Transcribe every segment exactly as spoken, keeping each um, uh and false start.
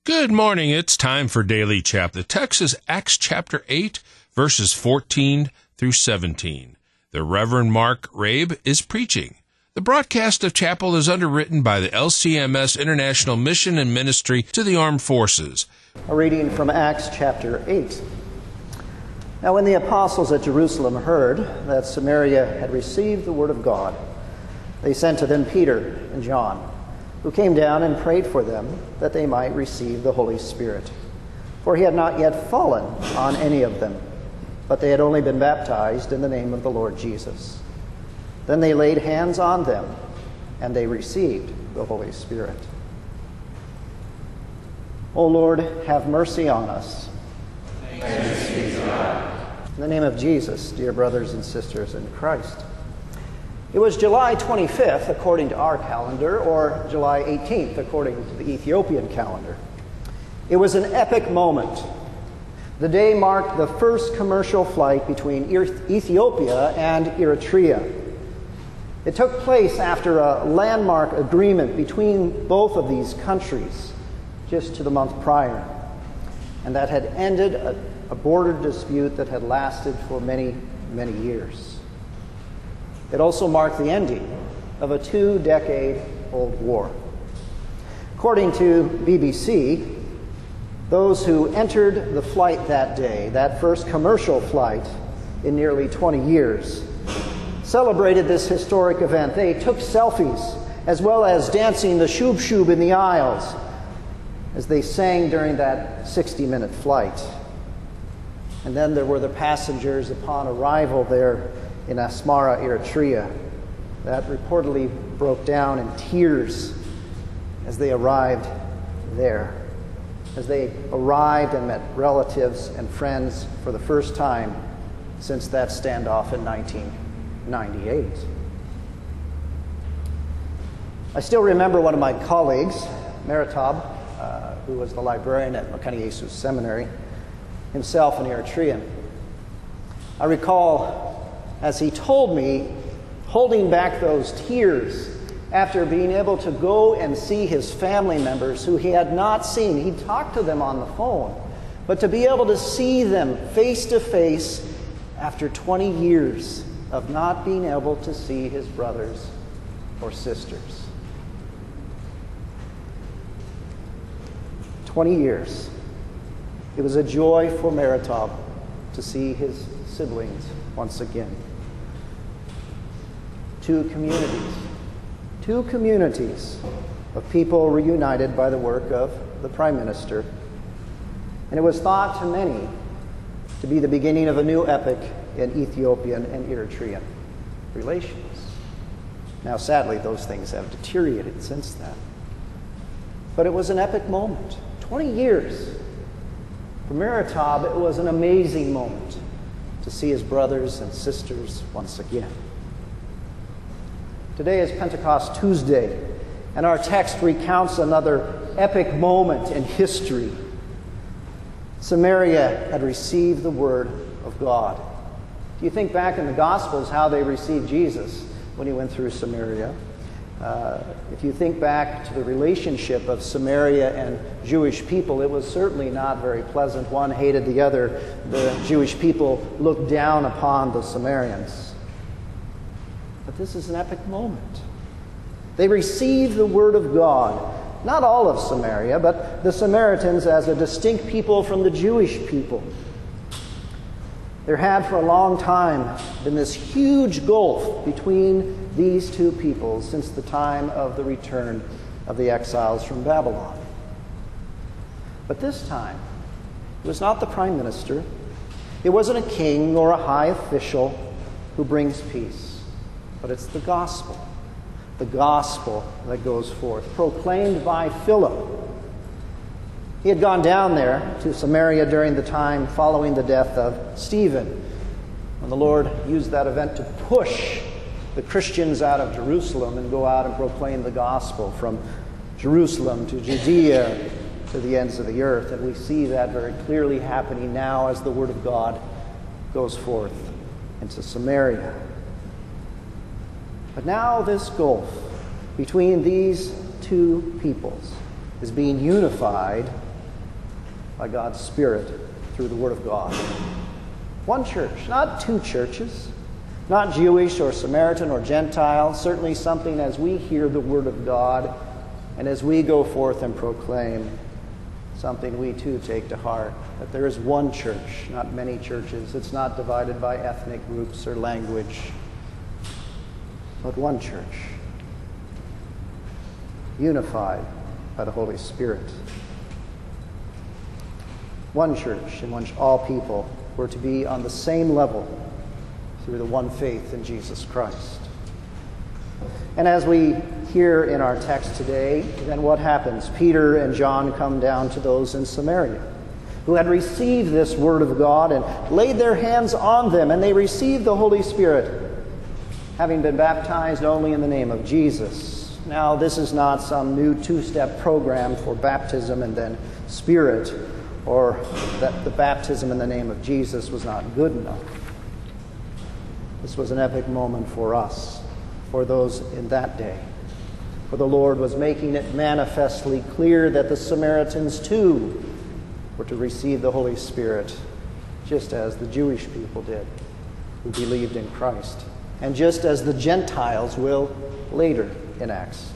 Good morning. It's time for Daily Chap. The text is Acts chapter eight, verses fourteen through seventeen. The Reverend Mark Rabe is preaching. The broadcast of chapel is underwritten by the L C M S International Mission and Ministry to the Armed Forces. A reading from Acts chapter eight. Now when the apostles at Jerusalem heard that Samaria had received the word of God, they sent to them Peter and John, who came down and prayed for them that they might receive the Holy Spirit. For he had not yet fallen on any of them, but they had only been baptized in the name of the Lord Jesus. Then they laid hands on them, and they received the Holy Spirit. O Lord, have mercy on us. Thanks be to God. In the name of Jesus, dear brothers and sisters in Christ. It was July twenty-fifth, according to our calendar, or July eighteenth, according to the Ethiopian calendar. It was an epic moment. The day marked the first commercial flight between Ethiopia and Eritrea. It took place after a landmark agreement between both of these countries just to the month prior, and that had ended a, a border dispute that had lasted for many, many years. It also marked the ending of a two-decade-old war. According to B B C, those who entered the flight that day, that first commercial flight in nearly twenty years, celebrated this historic event. They took selfies, as well as dancing the shub shub in the aisles, as they sang during that sixty-minute flight. And then there were the passengers upon arrival there in Asmara, Eritrea, that reportedly broke down in tears as they arrived there, as they arrived and met relatives and friends for the first time since that standoff in nineteen ninety-eight. I still remember one of my colleagues, Meritab, uh, who was the librarian at Mekane Yesus Seminary, himself an Eritrean. I recall, as he told me, holding back those tears after being able to go and see his family members who he had not seen. He talked to them on the phone, but to be able to see them face to face after twenty years of not being able to see his brothers or sisters. twenty years. It was a joy for Meritab to see his siblings once again. Two communities, two communities of people reunited by the work of the Prime Minister. And it was thought to many to be the beginning of a new epoch in Ethiopian and Eritrean relations. Now, sadly, those things have deteriorated since then. But it was an epic moment. twenty years. For Meritab, it was an amazing moment to see his brothers and sisters once again. Today is Pentecost Tuesday, and our text recounts another epic moment in history. Samaria had received the word of God. Do you think back in the Gospels how they received Jesus when he went through Samaria? Uh, if you think back to the relationship of Samaria and Jewish people, it was certainly not very pleasant. One hated the other. The Jewish people looked down upon the Samaritans. But this is an epic moment. They received the word of God. Not all of Samaria, but the Samaritans as a distinct people from the Jewish people. There had for a long time been this huge gulf between these two peoples since the time of the return of the exiles from Babylon. But this time, it was not the prime minister. It wasn't a king or a high official who brings peace. But it's the gospel, the gospel that goes forth, proclaimed by Philip. He had gone down there to Samaria during the time following the death of Stephen, when the Lord used that event to push the Christians out of Jerusalem and go out and proclaim the gospel from Jerusalem to Judea to the ends of the earth. And we see that very clearly happening now as the word of God goes forth into Samaria. But now this gulf between these two peoples is being unified by God's Spirit through the Word of God. One church, not two churches, not Jewish or Samaritan or Gentile, certainly something as we hear the Word of God and as we go forth and proclaim, something we too take to heart, that there is one church, not many churches. It's not divided by ethnic groups or language, but one church, unified by the Holy Spirit. One church in which all people were to be on the same level through the one faith in Jesus Christ. And as we hear in our text today, then what happens? Peter and John come down to those in Samaria who had received this word of God and laid their hands on them, and they received the Holy Spirit, having been baptized only in the name of Jesus. Now, this is not some new two-step program for baptism and then Spirit, or that the baptism in the name of Jesus was not good enough. This was an epic moment for us, for those in that day. For the Lord was making it manifestly clear that the Samaritans too were to receive the Holy Spirit, just as the Jewish people did, who believed in Christ, and just as the Gentiles will later in Acts.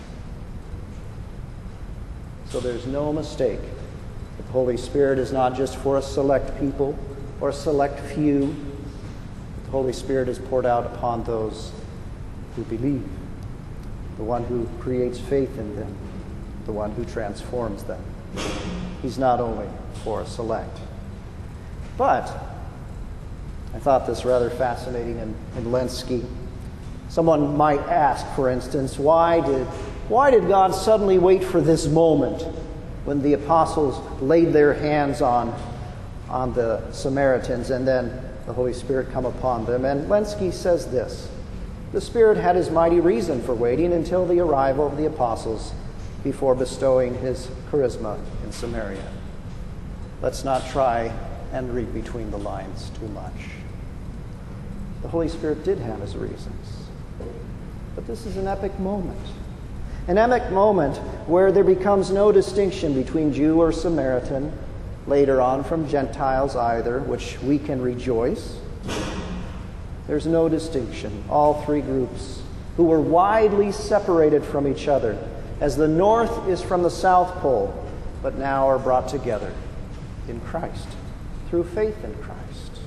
So there's no mistake. The Holy Spirit is not just for a select people or a select few. The Holy Spirit is poured out upon those who believe, the one who creates faith in them, the one who transforms them. He's not only for a select. But I thought this rather fascinating in, in Lenski. Someone might ask, for instance, why did, why did God suddenly wait for this moment when the apostles laid their hands on, on the Samaritans and then the Holy Spirit come upon them? And Lenski says this: the Spirit had his mighty reason for waiting until the arrival of the apostles before bestowing his charisma in Samaria. Let's not try and read between the lines too much. The Holy Spirit did have his reasons. But this is an epic moment. An epic moment where there becomes no distinction between Jew or Samaritan, later on from Gentiles either, which we can rejoice. There's no distinction. All three groups, who were widely separated from each other, as the north is from the south pole, but now are brought together in Christ, through faith in Christ.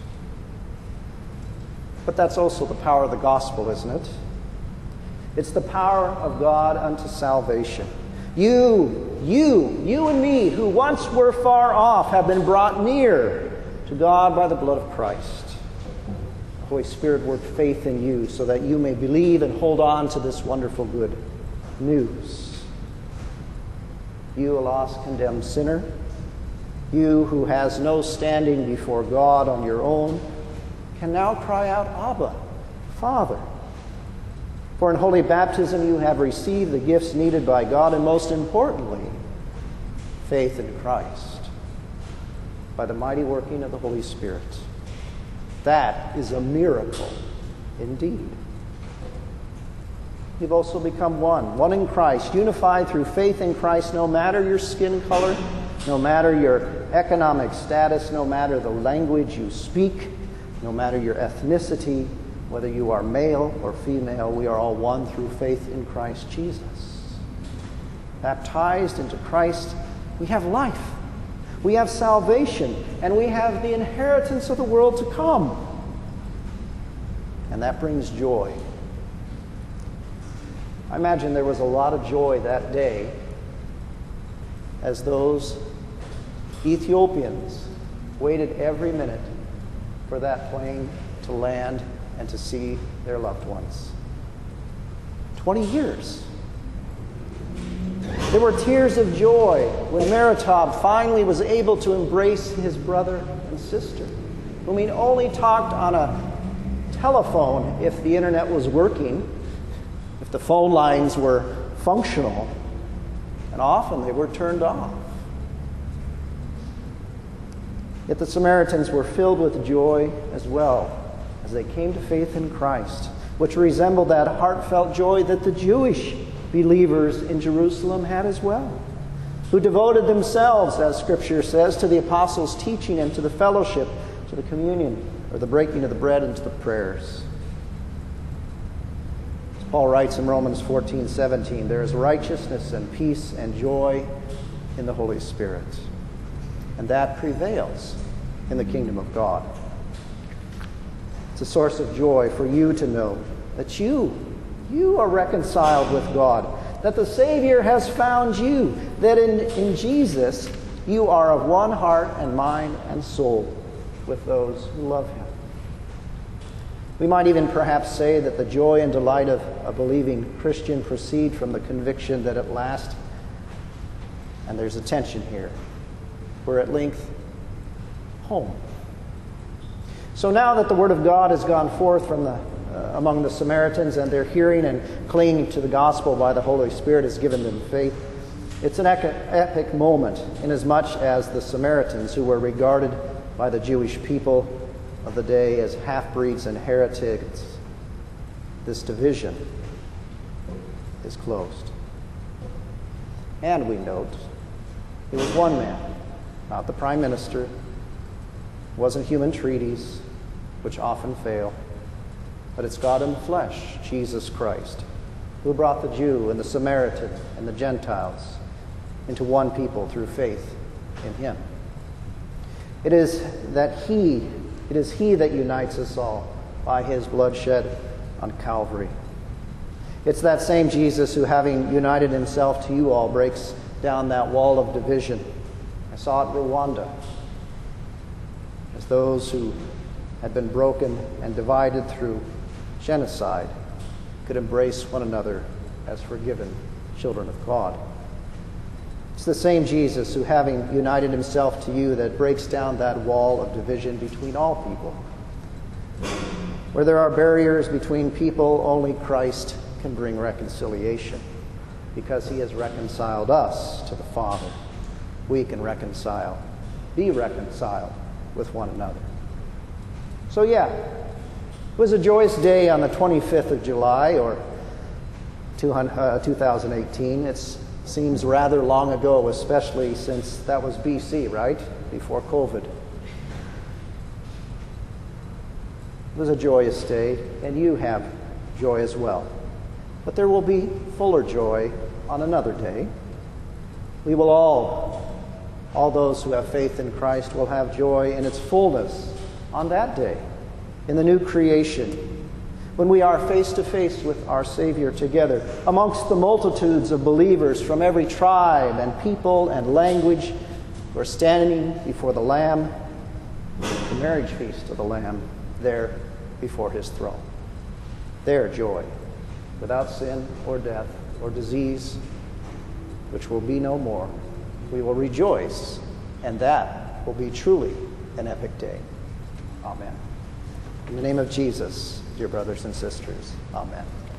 But that's also the power of the gospel, isn't it? It's the power of God unto salvation. You, you, you and me, who once were far off, have been brought near to God by the blood of Christ. The Holy Spirit worked faith in you so that you may believe and hold on to this wonderful good news. You, a lost, condemned sinner, you who has no standing before God on your own, can now cry out, Abba, Father. For in holy baptism you have received the gifts needed by God, and most importantly, faith in Christ, by the mighty working of the Holy Spirit. That is a miracle indeed. You've also become one, one in Christ, unified through faith in Christ, no matter your skin color, no matter your economic status, no matter the language you speak, no matter your ethnicity, whether you are male or female, we are all one through faith in Christ Jesus. Baptized into Christ, we have life, we have salvation, and we have the inheritance of the world to come. And that brings joy. I imagine there was a lot of joy that day as those Ethiopians waited every minute for that plane to land and to see their loved ones. Twenty years. There were tears of joy when Meritob finally was able to embrace his brother and sister, whom he only talked on a telephone if the internet was working, if the phone lines were functional, and often they were turned off. Yet the Samaritans were filled with joy as well as they came to faith in Christ, which resembled that heartfelt joy that the Jewish believers in Jerusalem had as well. who devoted themselves, as Scripture says, to the apostles' teaching and to the fellowship, to the communion, or the breaking of the bread, and to the prayers. As Paul writes in Romans fourteen seventeen, there is righteousness and peace and joy in the Holy Spirit, and that prevails in the kingdom of God. It's a source of joy for you to know that you, you are reconciled with God, that the Savior has found you, that in, in Jesus you are of one heart and mind and soul with those who love Him. We might even perhaps say that the joy and delight of a believing Christian proceed from the conviction that at last, and there's a tension here, we're at length home. So now that the Word of God has gone forth from the, uh, among the Samaritans, and their hearing and clinging to the gospel by the Holy Spirit has given them faith, it's an epic moment, inasmuch as the Samaritans, who were regarded by the Jewish people of the day as half-breeds and heretics, this division is closed. And we note, it was one man, not the prime minister. It wasn't human treaties, which often fail, but it's God in the flesh, Jesus Christ, who brought the Jew and the Samaritan and the Gentiles into one people through faith in Him. It is that He, it is He that unites us all by His bloodshed on Calvary. It's that same Jesus who, having united Himself to you all, breaks down that wall of division. I saw it in Rwanda, as those who had been broken and divided through genocide could embrace one another as forgiven children of God. It's the same Jesus who, having united Himself to you, that breaks down that wall of division between all people. Where there are barriers between people, only Christ can bring reconciliation, because He has reconciled us to the Father. We can reconcile, be reconciled with one another. So yeah, it was a joyous day on the twenty-fifth of July, or two thousand eighteen. It seems rather long ago, especially since that was B C, right? Before COVID. It was a joyous day, and you have joy as well. But there will be fuller joy on another day. We will all, all those who have faith in Christ, will have joy in its fullness on that day, in the new creation, when we are face to face with our Savior together, amongst the multitudes of believers from every tribe and people and language who are standing before the Lamb, the marriage feast of the Lamb, there before His throne. Their joy, without sin or death or disease, which will be no more. We will rejoice, and that will be truly an epic day. Amen. In the name of Jesus, dear brothers and sisters, amen.